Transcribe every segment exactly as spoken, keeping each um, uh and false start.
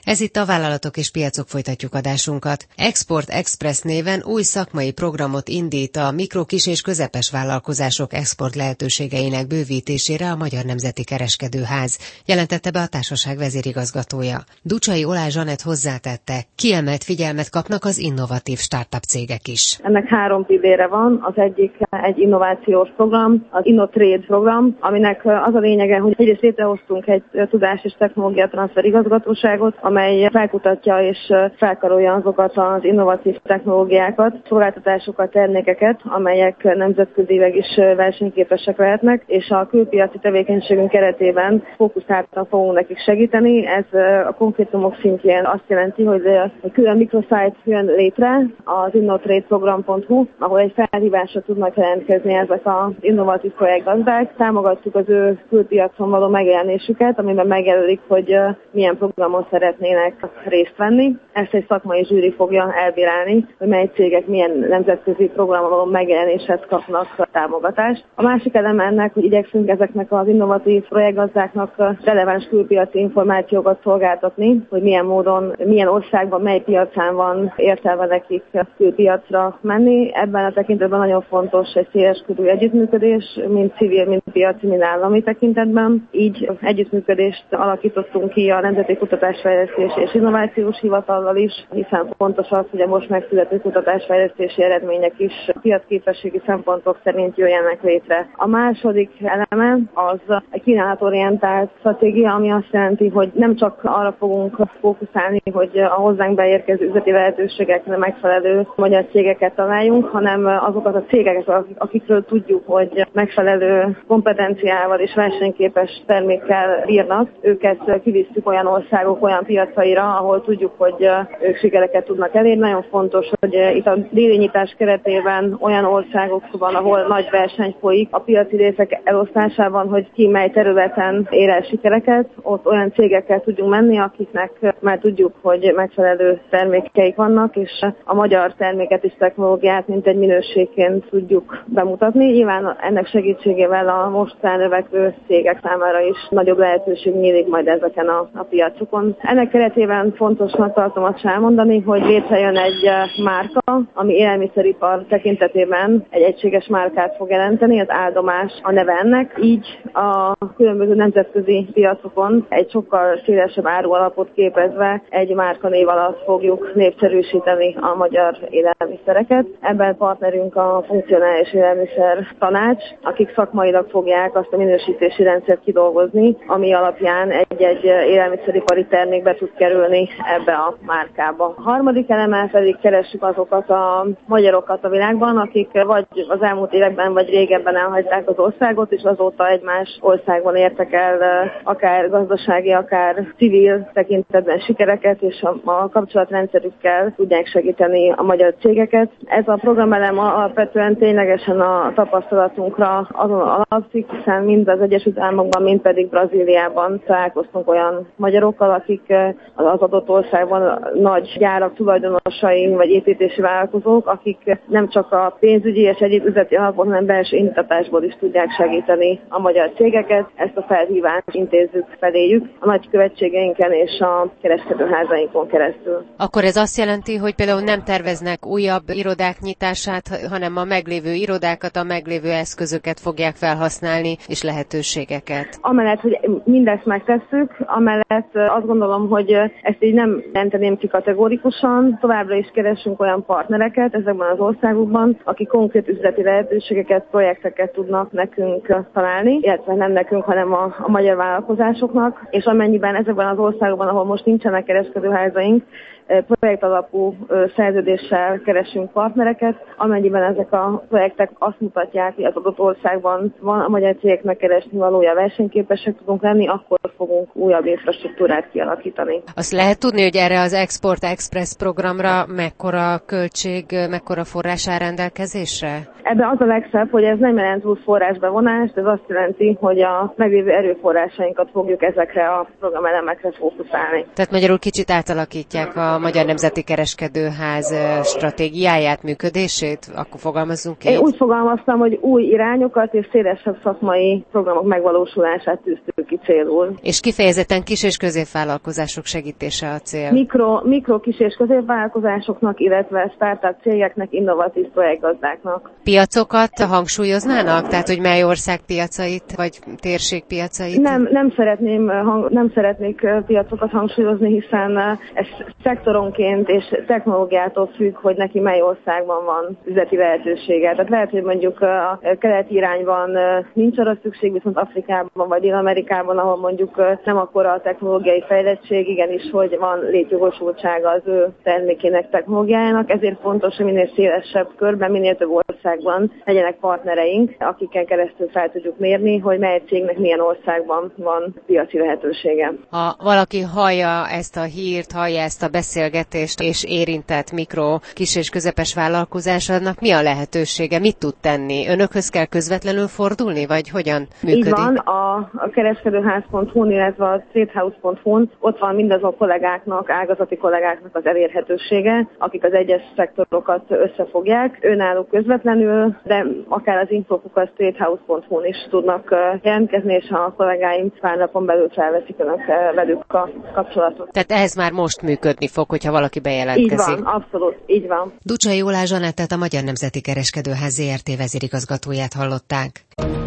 Ez itt a Vállalatok és Piacok, folytatjuk adásunkat. Export Express néven új szakmai programot indít a mikro, kis és közepes vállalkozások export lehetőségeinek bővítésére a Magyar Nemzeti Kereskedőház, jelentette be a társaság vezérigazgatója. Ducsai Olá Zsanett hozzátette, kiemelt figyelmet kapnak az innovatív startup cégek is. Ennek három pillére van, az egyik egy innovációs program, az InnoTrade program, aminek az a lényege, hogy egyrészt létrehoztunk egy tudás és technológia transfer igazgatóságot, amely felkutatja és felkarolja azokat az innovatív technológiákat, szolgáltatásokat, termékeket, amelyek nemzetközileg is versenyképesek lehetnek, és a külpiaci tevékenységünk keretében fókuszáltan fogunk nekik segíteni. Ez a konkrétumok szintjén azt jelenti, hogy egy külön microsite jön létre, az innotradeprogram pont hu, ahol egy felhívásra tudnak jelentkezni ezek az innovatív projektgazdák. Támogatjuk az ő külpiacon való megjelenésüket, amiben megjelölik, hogy milyen programon szeretnének részt venni. Ezt egy szakmai zsűri fogja elbírálni, hogy mely cégek milyen nemzetközi programon való megjelenéshez kapnak támogatást. A másik eleme ennek, hogy igyekszünk ezeknek az innovatív projektgazdáknak releváns külpiaci információkat szolgáltatni, hogy milyen módon, milyen országban, mely piacán van értelme nekik külpiacra menni. Ebben a tekintetben nagyon fontos egy széleskörű együttműködés, mind civil, mind piaci, mind állami tekintetben. Így együttműködést alakítottunk ki a Nemzeti Kutatásfejlesztés és Innovációs Hivatallal is, hiszen fontos az, hogy a most megszülető kutatásfejlesztési eredmények is piacképességi szempontok szerint jöjjenek létre. A második eleme az a kínálatorientált stratégia, ami azt jelenti, hogy nem csak arra fogunk fókuszálni, hogy a hozzánk beérkező üzleti lehetőségekre megfelelő magyar cégeket találjunk, hanem azokat a cégeket, akikről tudjuk, hogy megfelelő kompetenciával és versenyképes termékkel bírnak, őket kivisszük olyan országok, olyan piacaira, ahol tudjuk, hogy ők sikereket tudnak elérni. Nagyon fontos, hogy itt a déli nyitás keretében olyan országokban, ahol nagy verseny folyik a piaci részek elosztásában, hogy ki mely területen ér el sikereket, ott olyan cégekkel tudjunk menni, akiknek már tudjuk, hogy megfelelő termékeik vannak, és a magyar terméket és technológiát mint egy minőségként tudjuk bemutatni. Nyilván ennek segítségével a most felnövekvő cégek számára is nagyobb lehetőség nyílik majd ezeken a, a piacokon. Ennek keretében fontosnak tartom azt elmondani, hogy létrejön egy márka, ami élelmiszeripar tekintetében egy egységes márkát fog jelenteni, az Áldomás a neve ennek. Így a különböző nemzetközi piacokon egy sokkal szélesebb árualapot képezve egy márkanév alatt fogjuk népszerűsíteni a magyar élelmiszereket. Ebben partnerünk a Funkcionális Élelmiszer Tanács, akik szakmailag fogják azt a minősítési rendszert kidolgozni, ami alapján egy-egy élelmiszeripari termék be tud kerülni ebbe a márkába. A harmadik elemmel pedig keressük azokat a magyarokat a világban, akik vagy az elmúlt években, vagy régebben elhagyták az országot, és azóta egy más országban értek el akár gazdasági, akár civil tekintetben sikereket, és a, a kapcsolatrendszerükkel tudják segíteni a magyar cégeket. Ez a programelem alapvetően ténylegesen a tapasztalatunkra azon alapszik, hiszen mind az Egyesült Államokban, mind pedig Brazíliában találkoztunk olyan magyarokkal, akik az adott országban nagy gyárak tulajdonosai vagy építési vállalkozók, akik nem csak a pénzügyi és egyéb üzleti alapon, hanem belső indítatásból is tudják segíteni a magyar cégeket. Ezt a felhívást intézzük feléjük a nagykövetségeinken és a kereskedőházainkon keresztül. Akkor ez azt jelenti, hogy például nem terveznek újabb irodák nyitását, hanem a meglévő irodákat, a meglévő eszközöket fogják felhasználni, és lehetőségeket. Amellett, hogy mindezt megtesszük, amellett azt gondolom, hogy ezt így nem jelenteném ki kategórikusan, továbbra is keresünk olyan partnereket ezekben az országokban, akik konkrét üzleti lehetőségeket, projekteket tudnak nekünk találni, illetve nem nekünk, hanem a, a magyar vállalkozásoknak, és amennyiben ezekben az országokban, ahol most nincsenek kereskedőházaink, projektalapú szerződéssel keresünk partnereket, amennyiben ezek a projektek azt mutatják, hogy az adott országban van a magyar cégeknek keresni valója, versenyképesek tudunk lenni, akkor fogunk újabb infrastruktúrát kialakítani. Azt lehet tudni, hogy erre az Export Express programra mekkora költség egység mekkora forrás áll rendelkezésre? Ebben az a legszebb, hogy ez nem jelent új forrásbevonást, ez azt jelenti, hogy a meglévő erőforrásainkat fogjuk ezekre a programelemekre fókuszálni. Tehát magyarul kicsit átalakítják a Magyar Nemzeti Kereskedőház stratégiáját, működését? Akkor fogalmazzunk így? Én úgy fogalmaztam, hogy új irányokat és szélesebb szakmai programok megvalósulását tűztük ki célul. És kifejezetten kis- és középvállalkozások segítése a cél? Mikro, mikro kis- és középvállalkozásoknak, illetve startup cégeknek, innovatív projektgazdáknak. Piacokat hangsúlyoznának? Tehát, hogy mely ország piacait, vagy térség piacait? Nem, nem, szeretném, nem szeretnék piacokat hangsúlyozni, hiszen ez szektoronként és technológiától függ, hogy neki mely országban van üzleti lehetősége. Tehát lehet, hogy mondjuk a keleti irányban nincs arra szükség, viszont Afrikában vagy Dél-Amerikában, ahol mondjuk nem akkora a technológiai fejlettség, igenis, hogy van létjogosultsága az ő termékének, technológiájának, ezért fontos, hogy minél szélesebb körben, minél több országban legyenek partnereink, akikkel keresztül fel tudjuk mérni, hogy mely cégnek milyen országban van piaci lehetősége. Ha valaki hallja ezt a hírt, hallja ezt a beszélgetést, és érintett mikro, kis- és közepes vállalkozás, annak mi a lehetősége? Mit tud tenni? Önökhöz kell közvetlenül fordulni, vagy hogyan működik? Így van, a, a kereskedőház pont hu-n, illetve a tradehouse pont hu-n ott van mindazon kollégáknak, ágazati kollégáknak az elérhetősége, akik az egyes szektorokat összefogják. Önálló közvetlenül, de akár az infokukat tradehouse pont hu-n is tudnak jelentkezni, és a kollégáim pár napon belül felveszik önök velük a kapcsolatot. Tehát ehhez már most működni fog, hogyha valaki bejelentkezik. Így van, abszolút, így van. Ducsai Jólás Zsanettet, a Magyar Nemzeti Kereskedőház zé er té vezérigazgatóját hallották.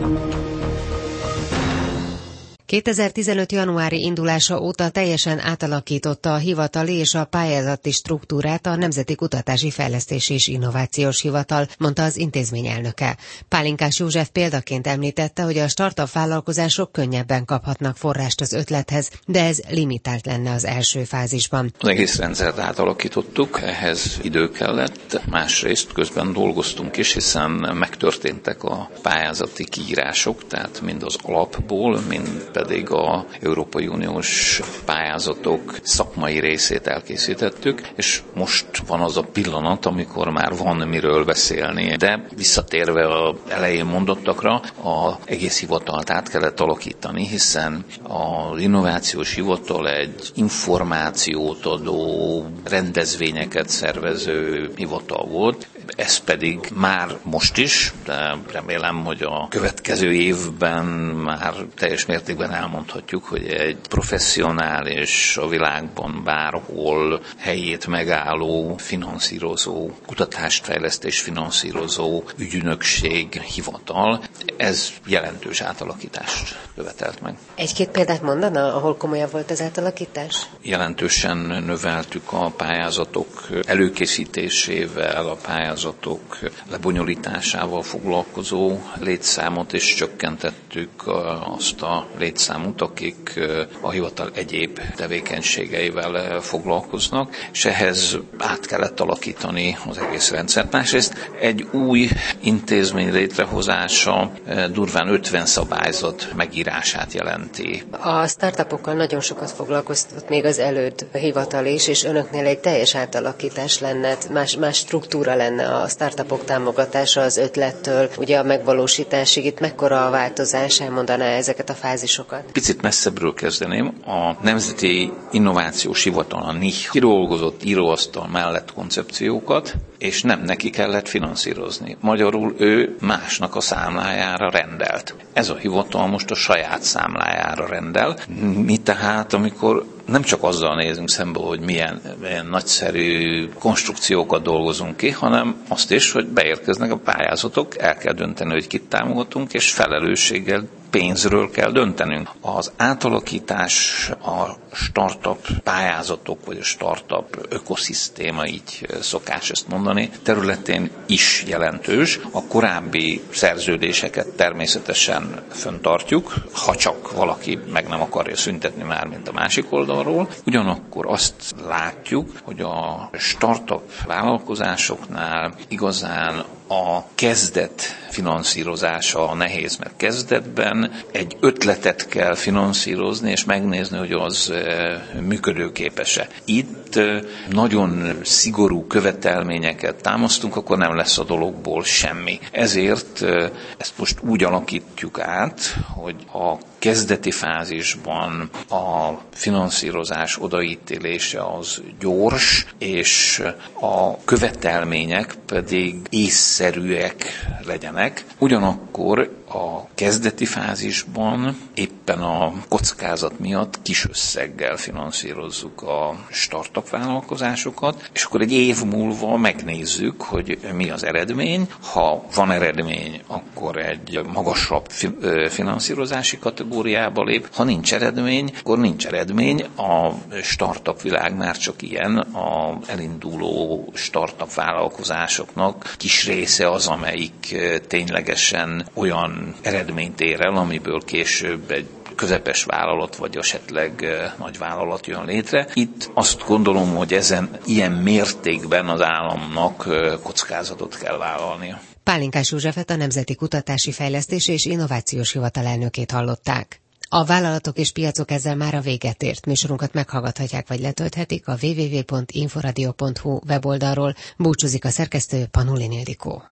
kétezer-tizenöt. januári indulása óta teljesen átalakította a hivatali és a pályázati struktúrát a Nemzeti Kutatási Fejlesztési és Innovációs Hivatal, mondta az intézmény elnöke. Pálinkás József példaként említette, hogy a startup vállalkozások könnyebben kaphatnak forrást az ötlethez, de ez limitált lenne az első fázisban. Az egész rendszert átalakítottuk, ehhez idő kellett, másrészt közben dolgoztunk is, hiszen megtörténtek a pályázati kiírások, tehát mind az alapból, mind pedig a Európai Uniós pályázatok szakmai részét elkészítettük, és most van az a pillanat, amikor már van miről beszélni. De visszatérve az elején mondottakra, az egész hivatalt át kellett alakítani, hiszen az innovációs hivatal egy információt adó, rendezvényeket szervező hivatal volt. Ez pedig már most is, de remélem, hogy a következő évben már teljes mértékben elmondhatjuk, hogy egy professzionális, a világban bárhol helyét megálló, finanszírozó, kutatást, fejlesztés finanszírozó ügynökség, hivatal. Ez jelentős átalakítást követelt meg. Egy-két példát mondana, ahol komolyabb volt az átalakítás? Jelentősen növeltük a pályázatok előkészítésével, a pályázatok lebonyolításával foglalkozó létszámot, és csökkentettük azt a létszámot, akik a hivatal egyéb tevékenységeivel foglalkoznak, és ehhez át kellett alakítani az egész rendszert. Másrészt egy új intézmény létrehozása durván ötven szabályzat megírását jelenti. A startupokkal nagyon sokat foglalkoztat még az előd hivatal is, és önöknél egy teljes átalakítás lenne, más, más struktúra lenne a startupok támogatása az ötlettől, ugye a megvalósításig. Itt mekkora a változás, elmondaná ezeket a fázisokat? Picit messzebbről kezdeném. A Nemzeti Innovációs Hivatal, a en i há kidolgozott íróasztal mellett koncepciókat, és nem neki kellett finanszírozni. Magyarul ő másnak a számlájára rendelt. Ez a hivatal most a saját számlájára rendel. Mi tehát, amikor nem csak azzal nézünk szembe, hogy milyen, milyen nagyszerű konstrukciókat dolgozunk ki, hanem azt is, hogy beérkeznek a pályázatok, el kell dönteni, hogy kit támogatunk, és felelősséggel, pénzről kell döntenünk. Az átalakítás, a startup pályázatok, vagy a startup ökoszisztéma, így szokás ezt mondani, területén is jelentős. A korábbi szerződéseket természetesen fenntartjuk, ha csak valaki meg nem akarja szüntetni már, mint a másik oldalról. Ugyanakkor azt látjuk, hogy a startup vállalkozásoknál igazán a kezdet finanszírozása nehéz, mert kezdetben egy ötletet kell finanszírozni, és megnézni, hogy az működőképes-e. Itt mielőtt nagyon szigorú követelményeket támasztunk, akkor nem lesz a dologból semmi. Ezért ezt most úgy alakítjuk át, hogy a kezdeti fázisban a finanszírozás odaítélése az gyors, és a követelmények pedig észszerűek legyenek. Ugyanakkor a kezdeti fázisban éppen a kockázat miatt kis összeggel finanszírozzuk a startup vállalkozásokat, és akkor egy év múlva megnézzük, hogy mi az eredmény. Ha van eredmény, akkor egy magasabb finanszírozási kategóriába lép. Ha nincs eredmény, akkor nincs eredmény. A startup világ már csak ilyen, a elinduló startup vállalkozásoknak kis része az, amelyik ténylegesen olyan eredményt ér el, amiből később egy közepes vállalat, vagy esetleg nagy vállalat jön létre. Itt azt gondolom, hogy ezen ilyen mértékben az államnak kockázatot kell vállalnia. Pálinkás Józsefet, a Nemzeti Kutatási Fejlesztési és Innovációs Hivatal elnökét hallották. A vállalatok és piacok ezzel már a véget ért. Műsorunkat meghallgathatják vagy letölthetik a double-u double-u double-u pont inforadio pont hu weboldalról. Búcsúzik a szerkesztő, Panulin Ildikó.